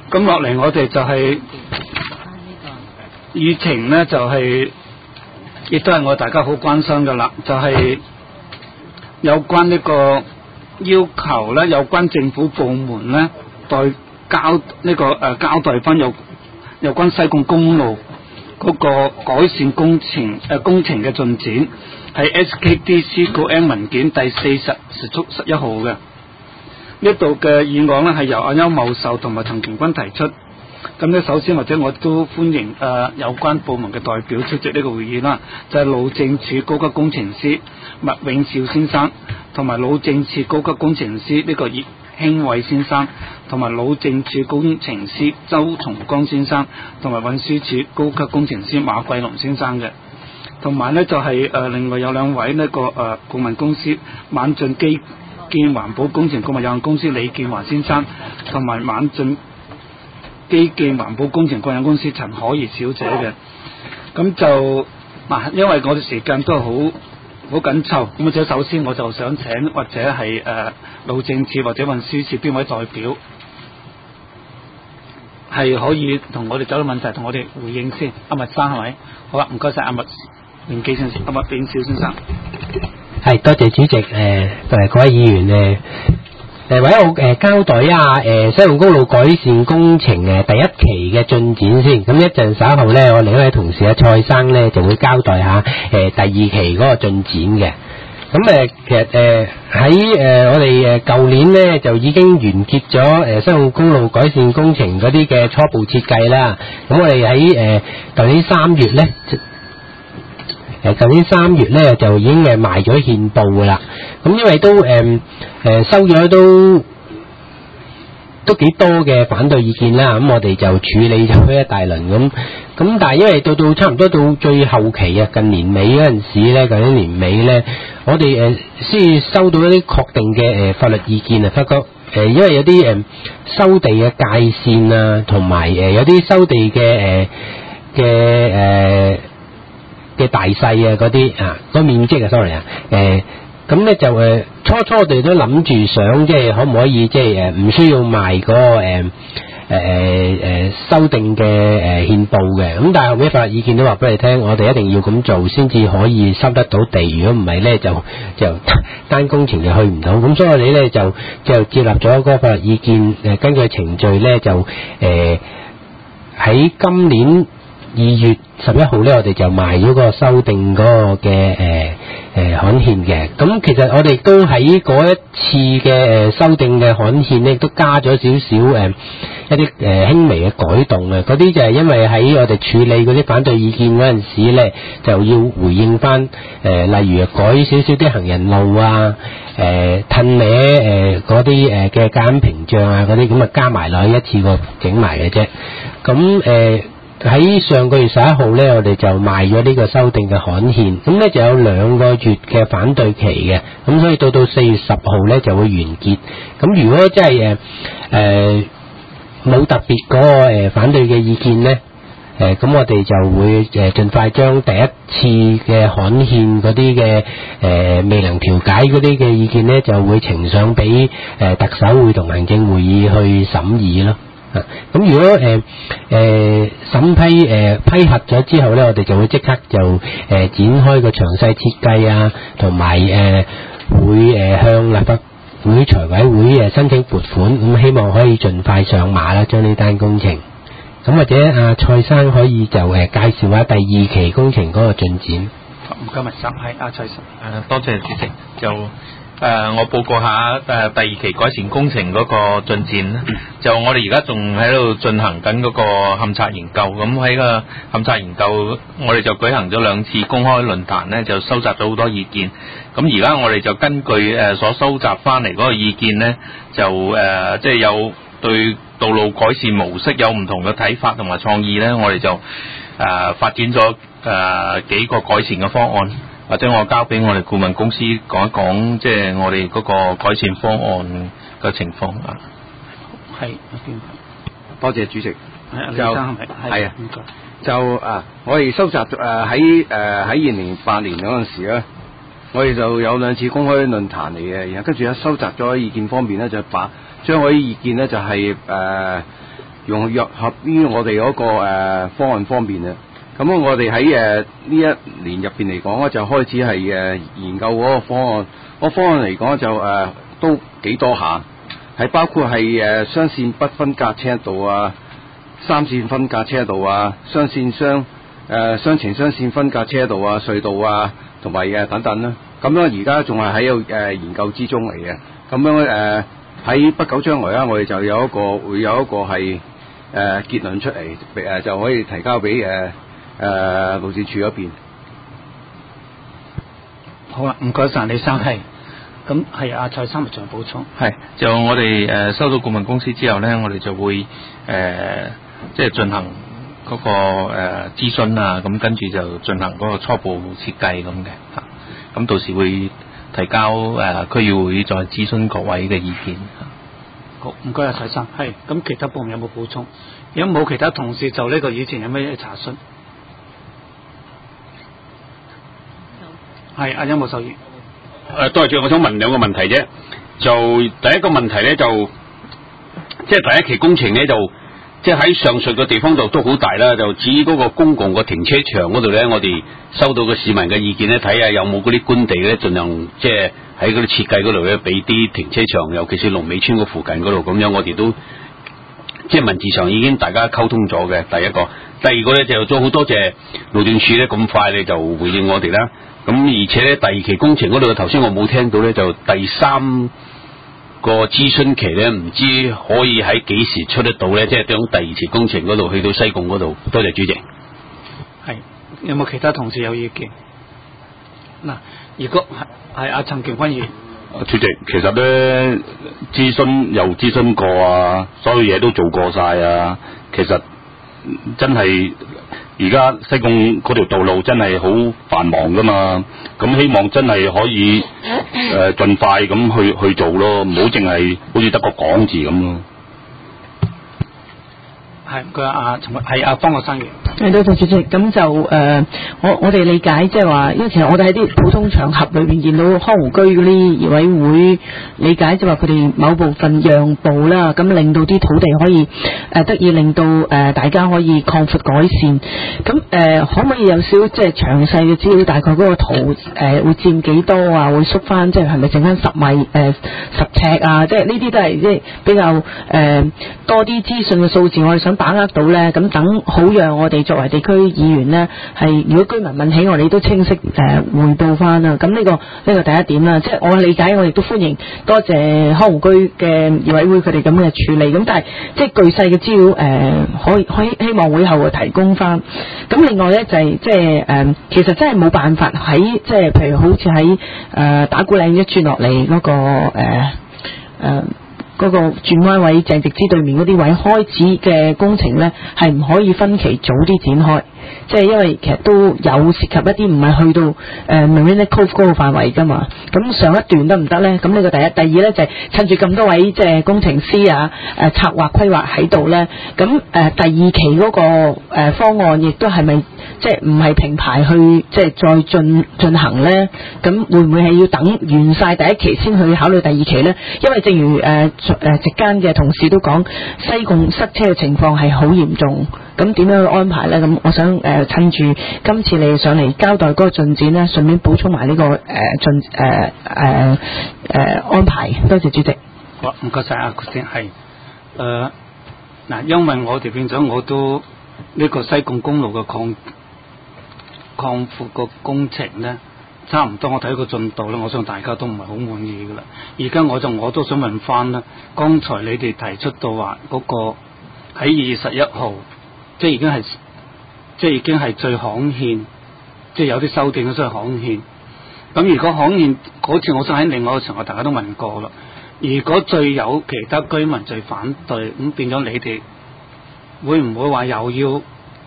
咁落嚟我哋就係議程呢，就係亦都係我大家好關心噶啦，就係有關呢個要求呢，有關政府部門呢交代翻有關西貢公路嗰個改善工程嘅進展，係 SKDC 個 N 文件第40時速11號嘅。呢度嘅議案呢係由阿邱茂壽同埋陳瓊君提出。咁呢，首先或者我都歡迎有關部門嘅代表出席呢個會議啦，就係路政署高級工程師麥永兆先生，同埋路政署高級工程師呢個葉興偉先生，同埋路政署工程師周松江先生，同埋運輸署高級工程師馬桂龍先生嘅。同埋呢，就係另外有兩位呢個顧問公司晚進基建環保工程顧問有限公司李建華先生，同埋晚進基建環保工程顧問公司陳可怡小姐嘅。咁就因為我哋時間都係好緊湊，咁就首先我就想請或者係路政署或者運輸署邊位代表係可以同我哋走到問題同我哋回應先。阿麥生係咪？好啊，唔該晒阿麥永基先生，阿麥永兆先生。 係，多謝主席，同埋各位議員為咗我交代一下西貢公路改善工程第一期嘅進展先。咁一陣稍後咧，我另一位同事蔡生咧就會交代下第二期嗰個進展嘅。咁其實喺我哋舊年咧就已經完結咗西貢公路改善工程嗰啲嘅初步設計啦。咁我哋喺舊年3月咧。舊年3月咧就已經賣咗憲報噶啦，咁因為都收咗都幾多嘅反對意見啦，咁我哋就處理咗一大輪咁，但係因為到差唔多到最後期啊，近年尾嗰陣時咧，舊年年尾咧，我哋先收到一啲確定嘅法律意見啊，發覺因為有啲收地嘅界線啊，同埋有啲收地嘅大細啊，嗰啲個面積啊 ，sorry 啊，咁咧就初我哋都諗住想即係可唔可以即係唔需要賣嗰個修訂嘅憲報嘅，咁但係後尾法律意見都話俾你聽，我哋一定要咁做先至可以收得到地，如果唔係咧就單工程就去唔到，咁所以我哋咧就接納咗嗰個法律意見，根據程序咧就喺今年2月11號咧，我哋就賣咗個修訂嗰個嘅刊憲嘅。咁其實我哋都喺嗰一次嘅修訂嘅刊憲咧，都加咗少少一啲輕微嘅改動啊。嗰啲就係因為喺我哋處理嗰啲反對意見嗰陣時咧，就要回應翻例如改少少啲行人路啊，褪歪嗰啲嘅隔音屏障啊嗰啲，咁啊加埋落去一次過整埋嘅啫。咁喺上個月11號咧，我哋就賣咗呢個修訂嘅刊憲，咁咧就有2個月嘅反對期嘅，咁所以到4月10號咧就會完結。咁如果真係冇特別嗰個反對嘅意見咧，咁我哋就會盡快將第一次嘅刊憲嗰啲嘅未能調解嗰啲嘅意見咧，就會呈上俾特首會同行政會議去審議咯。咁如果審批批核咗之後咧，我哋就會即刻就展開個詳細設計啊，同埋會向立法會財委會申請撥款，咁希望可以盡快上馬啦，將呢單工程。咁或者蔡生可以就介紹下第2期工程嗰個進展。 唔該，麥生係蔡生。 多謝主席。就我報告下第2期改善工程嗰個進展啦。就我哋而家仲喺度進行緊嗰個勘察研究，咁喺個勘察研究，我哋就舉行咗2次公開論壇咧，就收集咗好多意見。咁而家我哋就根據所收集翻嚟嗰個意見咧，就即係有對道路改善模式有唔同嘅睇法同埋創意咧，我哋就發展咗幾個改善嘅方案。或者我交俾我哋顧問公司講一講，即係我哋嗰個改善方案嘅情況啊。 係， 多謝主席。 就係啊， 就我哋收集喺2008年嗰陣時咧，我哋就有2次公開論壇嚟嘅，然後跟住咧收集咗意見方面咧，就把將嗰啲意見咧就係融合於我哋嗰個方案方面啊。咁我哋喺呢一年入邊嚟講咧，就開始係研究嗰個方案。嗰方案嚟講就都幾多下，係包括係雙線不分隔車道啊、三線分隔車道啊、雙程雙線分隔車道啊、隧道啊，同埋等等啦。咁樣而家仲係喺度研究之中嚟嘅。咁樣喺不久將來啦，我哋就會有一個係結論出嚟，就可以提交俾路政署嗰邊。 好啦，唔該晒李生。係咁係阿蔡生咪仲有補充？ 係就我哋收到顧問公司之後咧，我哋就會即係進行嗰個諮詢啊，咁跟住就進行嗰個初步設計咁嘅嚇。咁到時會提交區議會再諮詢各位嘅意見。 好，唔該阿蔡生。係咁，其他部門有冇補充？如果冇其他同事就呢個議程有咩查詢？係阿邱手議。 多謝，我想問兩個問題啫。就第一個問題咧，就即係第一期工程咧，就即係喺上述嘅地方度都好大啦。就至於嗰個公共嘅停車場嗰度咧，我哋收到嘅市民嘅意見咧，睇下有冇嗰啲官地咧，盡量即係喺嗰啲設計嗰度咧，俾啲停車場，尤其是龍尾村嗰附近嗰度咁樣，我哋都即係文字上已經大家溝通咗嘅。第一個，第二個咧就都好多謝路政署咧咁快你就回應我哋啦。咁而且咧，第二期工程嗰度，頭先我冇聽到咧，就第三個諮詢期咧，唔知可以喺幾時出得到咧？即係響第二期工程嗰度去到西貢嗰度。多謝主席。 係有冇其他同事有意見？嗱，如果係阿陳健輝議員。 主席，其實咧諮詢又諮詢過啊，所有嘢都做過晒啊。其實真係而家西貢嗰條道路真係好繁忙噶嘛，咁希望真係可以盡快咁去做咯，唔好淨係好似得個講字咁咯。 係佢係阿方國生嘅。 係多謝主席。咁就我哋理解即係話，因為其實我哋喺啲普通場合裏邊見到康湖居嗰啲業委會理解，即係話佢哋某部分讓步啦，咁令到啲土地可以得以令到大家可以擴闊改善。咁可唔可以有少即係詳細嘅資料？大概嗰個圖會佔幾多啊？會縮翻即係係咪剩翻10米10尺啊？即係呢啲都係即係比較多啲資訊嘅數字，我哋想把握到咧，咁等好讓我哋作為地區議員呢，係如果居民問起，我哋都清晰匯報翻啦。咁呢個第一點啦，即係我理解，我亦都歡迎多謝康湖居嘅業委會佢哋咁嘅處理。咁但係即係巨細嘅資料可以希望會後提供翻。咁另外咧就係即係其實真係冇辦法喺即係譬如好似喺打鼓嶺一轉落嚟嗰個嗰個轉彎位鄭直之對面嗰啲位開始嘅工程呢，係唔可以分期早啲展開，即係因為其實都有涉及一啲唔係去到Marina Cove 嗰個範圍㗎嘛。咁上一段得唔得呢？咁呢個第一，第二呢，就係趁住咁多位即係工程師啊策劃規劃喺度呢。咁第二期嗰個方案亦都係咪即係唔係平排去即係再進行呢？咁會唔會係要等完晒第一期先去考慮第二期呢？因為正如席間嘅同事都講，西貢塞車嘅情況係好嚴重，咁點樣去安排呢？咁我想趁住今次你上嚟交代嗰個進展呢，順便補充埋呢個安排。多謝主席。 好，唔該晒啊，先係嗱，因為我哋變咗我都呢個西貢公路嘅擴闊個工程呢，差唔多我睇個進度咧，我想大家都唔係好滿意噶啦。而家我都想問翻啦，剛才你哋提出到話嗰個喺2月11號，即係已經係最刊憲，即係有啲修訂咗所以刊憲。咁如果刊憲嗰次，我想喺另外一個場合大家都問過啦。如果最有其他居民最反對，咁變咗你哋會唔會話又要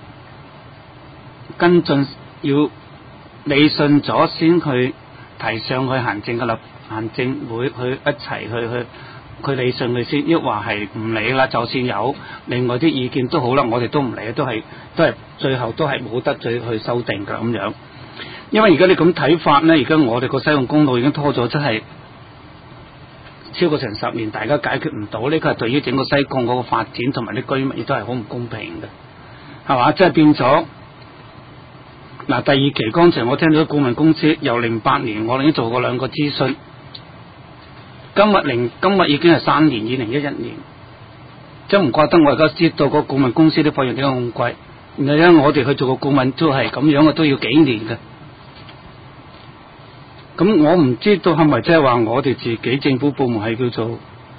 跟進要理順咗先去提上去行政會去一齊去理順佢先，抑或係唔理啦？就算有另外啲意見都好啦，我哋都唔理，都係最後都係冇得再去修訂噶咁樣。因為而家你咁睇法呢，而家我哋個西貢公路已經拖咗真係超過成10年，大家解決唔到，呢個係對於整個西貢嗰個發展同埋啲居民亦都係好唔公平嘅，係嘛？即係變咗嗱，第二期剛才我聽到顧問公司由08年我哋已經做過2個諮詢，今日已經係3年2011年，即係唔怪得我而家知道個顧問公司啲費用點解咁貴，然後因為我哋去做個顧問都係咁樣嘅，都要幾年嘅。咁我唔知道係咪即係話我哋自己政府部門係叫做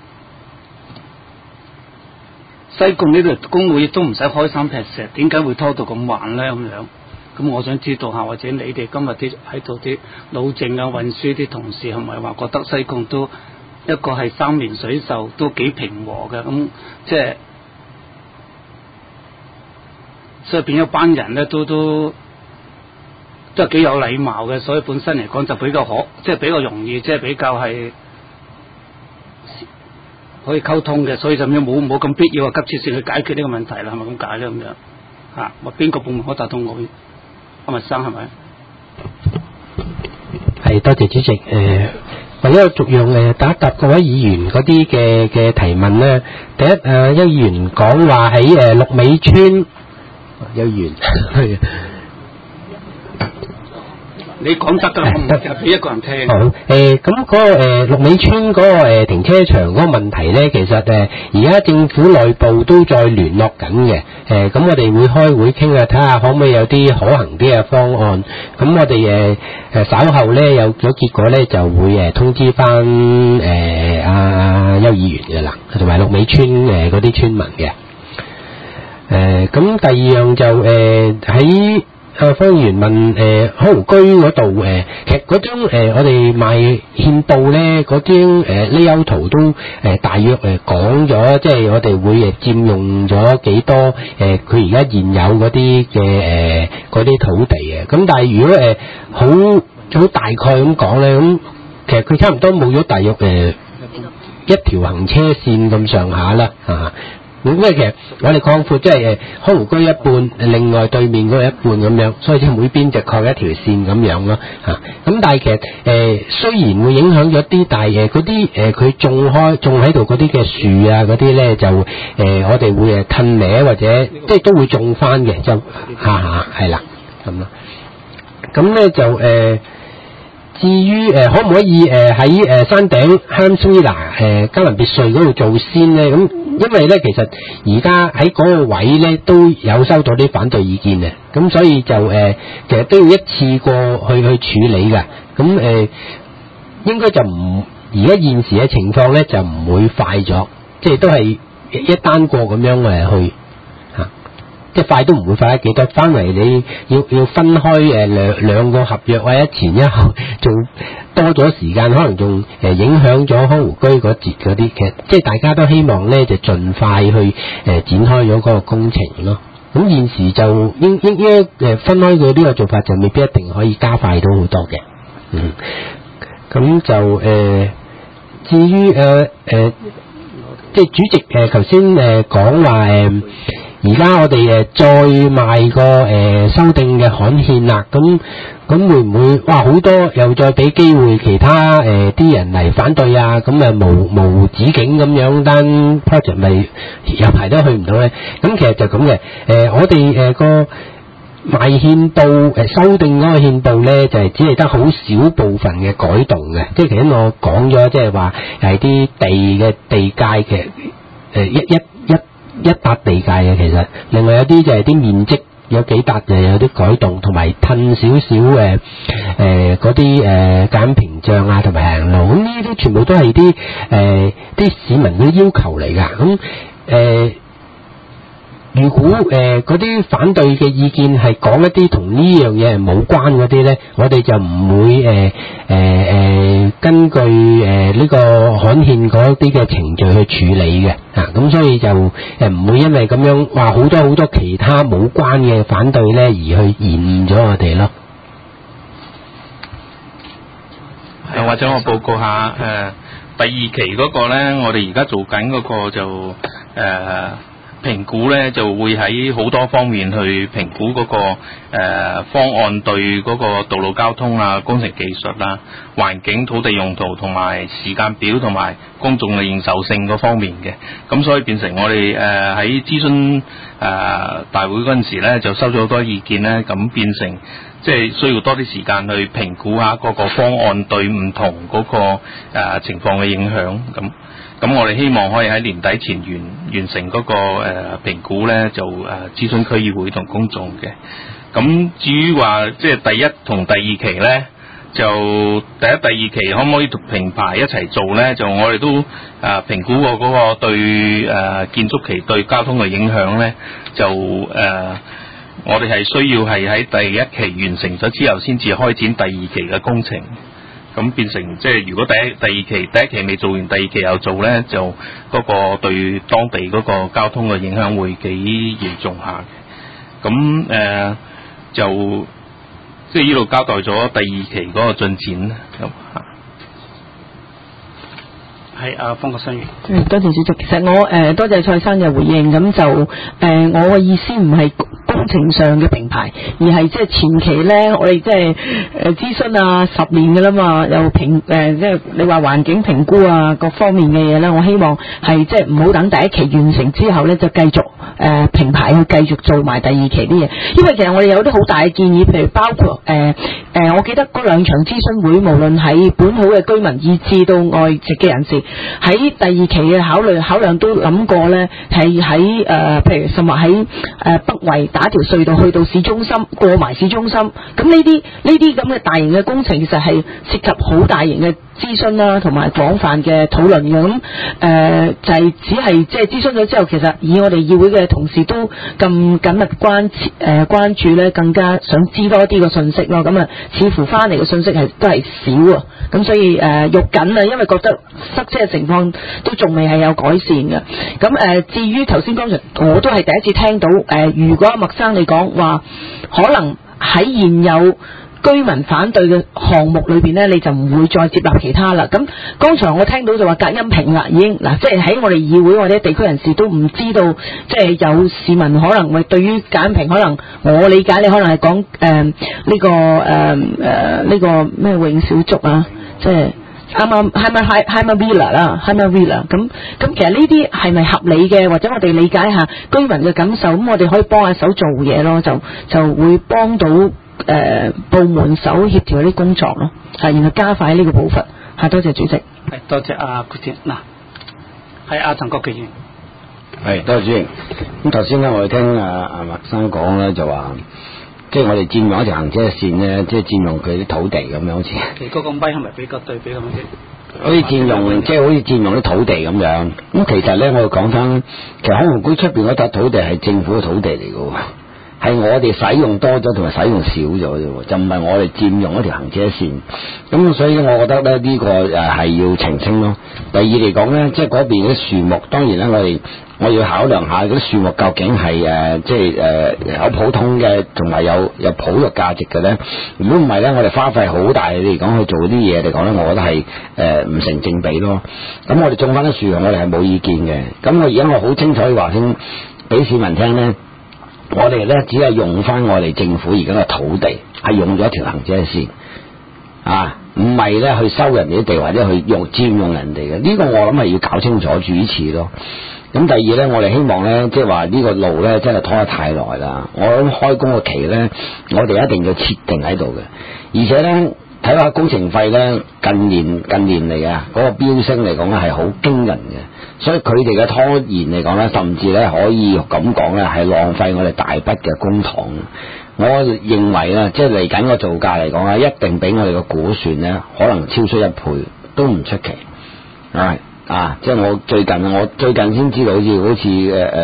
西貢呢度工會都唔使開3劈石，點解會拖到咁慢咧？咁樣，咁我想知道下，或者你哋今日啲喺度啲老政啊、運輸啲同事係咪話覺得西貢都一個係3年水秀都幾平和嘅？咁即係所以變咗班人咧都係幾有禮貌嘅，所以本身嚟講就比較即係比較容易，即係比較係可以溝通嘅，所以就冇咁必要急切性去解決呢個問題啦，係咪咁解咧？咁樣嚇，話邊個部門可達到我？阿麥生係咪？ 係，多謝主席。為咗逐樣答一答各位議員嗰啲嘅提問咧。第一，邱議員講話喺綠美村，邱議員係。 你講得㗎，我唔係俾一個人聽。 好，咁嗰個綠美村嗰個停車場嗰個問題咧，其實而家政府內部都在聯絡緊嘅。咁我哋會開會傾下，睇下可唔可以有啲可行啲嘅方案。咁我哋稍後咧有咗結果咧，就會通知翻阿邱議員嘅啦，同埋綠美村嗰啲村民嘅。咁第二樣就喺。方議員問康湖居嗰度其實嗰張我哋賣獻報咧嗰張layout圖都大約講咗，即係我哋會佔用咗幾多佢而家現有嗰啲嘅嗰啲土地嘅。咁但係如果好大概咁講咧，咁其實佢差唔多冇咗大約一條行車線咁上下啦嚇。咁其實我哋擴闊即係康湖居一半，另外對面嗰一半咁樣，所以即係每邊就擴一條線咁樣咯嚇。咁但係其實雖然會影響咗啲，但係嗰啲佢種喺度嗰啲嘅樹啊嗰啲咧就我哋會褪歪或者即係都會種翻嘅，就係啦咁咯。咁咧就至於可唔可以喺山頂 Hamswilla 嘉林別墅嗰度做先咧？咁因為咧其實而家喺嗰個位咧都有收到啲反對意見嘅，咁所以就其實都要一次過去處理㗎。咁應該就唔而家現時嘅情況咧就唔會快咗，即係都係一單過咁樣去。即係快都唔會快得幾多，翻嚟你要分開兩個合約或者前一後，仲多咗時間，可能仲影響咗康湖居嗰節嗰啲。其實即係大家都希望咧就盡快去展開咗嗰個工程咯。咁現時就應分開佢呢個做法就未必一定可以加快到好多嘅。咁就至於即係主席頭先講話而家我哋再賣個修訂嘅刊憲啦，咁會唔會哇好多又再俾機會其他啲人嚟反對啊？咁無止境咁樣單 project 咪有排都去唔到咧？咁其實就咁嘅，我哋個賣憲報修訂嗰個憲報咧，就係只係得好少部分嘅改動嘅，即係其實我講咗，即係話係啲地界嘅一笪地界嘅，其實另外有啲就係啲面積有幾笪就有啲改動，同埋褪少少嗰啲簡屏障啊，同埋行路，咁呢啲全部都係啲市民嘅要求嚟㗎。咁如果嗰啲反對嘅意見係講一啲同呢樣嘢係冇關嗰啲咧，我哋就唔會根據呢個刊憲嗰啲嘅程序去處理嘅咁所以就唔會因為咁樣話好多其他冇關嘅反對咧而去延誤咗我哋咯。 或者我報告下第二期嗰個咧，我哋而家做緊嗰個就評估咧，就會喺好多方面去評估嗰個方案對嗰個道路交通啊、工程技術啦、環境、土地用途同埋時間表同埋公眾嘅認受性嗰方面嘅。咁所以變成我哋喺諮詢大會嗰陣時咧，就收咗好多意見咧，咁變成即係需要多啲時間去評估下嗰個方案對唔同嗰個情況嘅影響。咁我哋希望可以喺年底前完成嗰個評估咧，就諮詢區議會同公眾嘅。咁至於話即係第一同第二期咧，就第一、第二期可唔可以同平排一齊做咧？就我哋都評估過嗰個對建築期對交通嘅影響咧，就我哋係需要係喺第一期完成咗之後，先至開展第二期嘅工程。咁變成即係如果第一期未做完，第二期又做咧，就嗰個對當地嗰個交通嘅影響會幾嚴重下嘅。咁就即係呢度交代咗第二期嗰個進展啦。咁係方國新議。 多謝主席。其實我多謝蔡生嘅回應。咁就我嘅意思唔係工程上嘅評排，而係即係前期咧，我哋即係諮詢啊10年㗎啦嘛，又即係你話環境評估啊各方面嘅嘢咧，我希望係即係唔好等第一期完成之後咧，就繼續評排去繼續做埋第二期啲嘢。因為其實我哋有啲好大嘅建議，譬如包括我記得嗰兩場諮詢會，無論喺本土嘅居民以至到外籍嘅人士，喺第二期嘅考量都諗過咧，係喺譬如甚至喺北圍打條隧道去到市中心，過埋市中心，咁呢啲咁嘅大型嘅工程，其實係涉及好大型嘅諮詢啦，同埋廣泛嘅討論嘅。咁就係只係即係諮詢咗之後，其實以我哋議會嘅同事都咁緊密關注咧，更加想知多啲嘅信息咯。咁似乎翻嚟嘅信息都係少啊。咁所以肉緊啊，因為覺得塞車嘅情況都仲未係有改善嘅。咁至於頭先剛才我都係第一次聽到如果麥生你講話可能喺現有居民反對嘅項目裏邊咧，你就唔會再接納其他啦。咁剛才我聽到就話隔音屏啦，已經嗱，即係喺我哋議會或者地區人士都唔知道，即係有市民可能會對於隔音屏，可能我理解你可能係講呢個咩永小竹啊，即係啱 Hammer Villa 啦 Hammer Villa 咁其實呢啲係咪合理嘅，或者我哋理解下居民嘅感受，咁我哋可以幫下手做嘢咯，就會幫到部門手協調啲工作咯，然後加快呢個步伐。多謝主席。 係多謝阿郭先嗱，係陳國基議員。 係多謝主席。咁頭先咧，我哋聽阿麥生講咧，就話即係我哋佔用一條行車線咧，即係佔用佢啲土地咁樣，好似其實嗰個咪係咪比較對比咁樣？ 好似佔用，即係好似佔用啲土地咁樣。咁其實咧，我哋講翻，其實康湖居出邊嗰笪土地係政府嘅土地嚟嘅喎。係我哋使用多咗同埋使用少咗啫，就唔係我哋佔用一條行車線。咁所以我覺得咧呢個係要澄清咯。第二嚟講咧，即係嗰邊啲樹木，當然咧我要考量下嗰啲樹木究竟係即係有普通嘅，同埋有普育價值嘅咧。如果唔係咧，我哋花費好大嚟講去做啲嘢嚟講咧，我覺得係唔成正比咯。咁我哋種翻啲樹，我哋係冇意見嘅。咁我而家我好清楚話先俾市民聽咧。我哋咧只係用翻我哋政府而家嘅土地，係用咗一條行車線唔係咧去收人哋啲地或者去佔用人哋嘅。呢個我諗係要搞清楚主次咯。咁第二咧，我哋希望咧，即係話呢個路咧真係拖得太耐啦。我諗開工嘅期咧，我哋一定要設定喺度嘅。而且咧，睇下工程費咧，近年嚟啊，嗰個飆升嚟講咧係好驚人嘅。所以佢哋嘅拖延嚟講咧，甚至咧可以咁講咧，係浪費我哋大筆嘅公帑。我認為咧，即係嚟緊個造價嚟講咧，一定比我哋嘅估算咧，可能超出1倍都唔出奇。即係我最近先知道，好似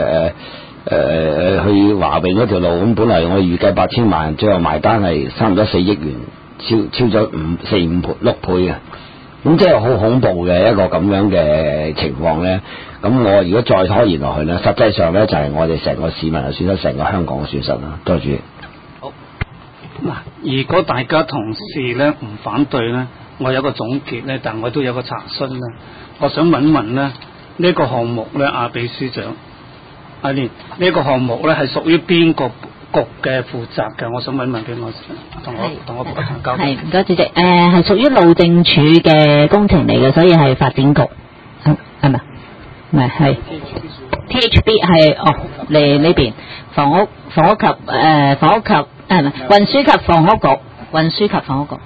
去華永嗰條路咁，本來我預計8000萬，最後埋單係差唔多4億元，超咗4、5倍、6倍啊！咁即係好恐怖嘅一個咁樣嘅情況咧。咁我如果再拖延落去咧，實際上咧就係我哋成個市民嘅損失，成個香港嘅損失啦。多謝主席。 好嗱，如果大家同事咧唔反對咧，我有個總結咧，但我都有個查詢咧。我想問咧，呢個項目咧，秘書長阿連呢個項目咧係屬於邊個局嘅負責嘅？我想問俾我同我交。 係唔該主席，係屬於路政署嘅工程嚟嘅，所以係發展局，係咪？唔係 THB 係嚟呢邊房屋及唔係運輸及房屋局，運輸及房屋局，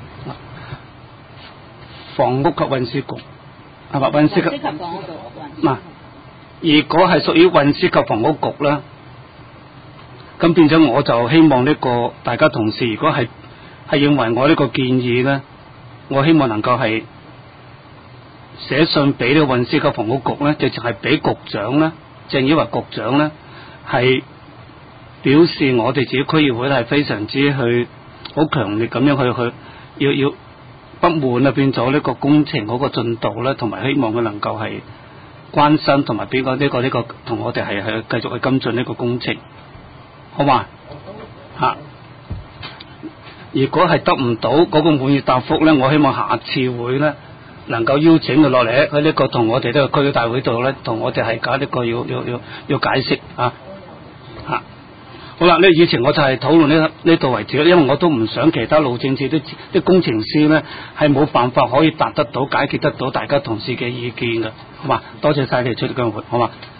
房屋及運輸局係咪？運輸及房屋局嗱，如果係屬於運輸及房屋局啦，咁變咗我就希望呢個大家同事，如果係認為我呢個建議咧，我希望能夠係寫信俾呢個運輸及房屋局咧，就係俾局長咧，鄭汝樺局長咧，係表示我哋自己區議會係非常之去好強烈咁樣去要不滿啊，變咗呢個工程嗰個進度咧，同埋希望佢能夠係關心同埋俾個呢個同我哋係繼續去跟進呢個工程，好嘛？嚇！如果係得唔到嗰個滿意答覆咧，我希望下次會咧能夠邀請佢落嚟喺呢個同我哋呢個區議大會度咧，同我哋係搞呢個要解釋啊嚇。好啦，呢以前我就係討論呢度為止，因為我都唔想其他路政署啲工程師咧係冇辦法可以答得到解決得到大家同事嘅意見嘅，好嘛？多謝晒你哋出席今日會，好嘛？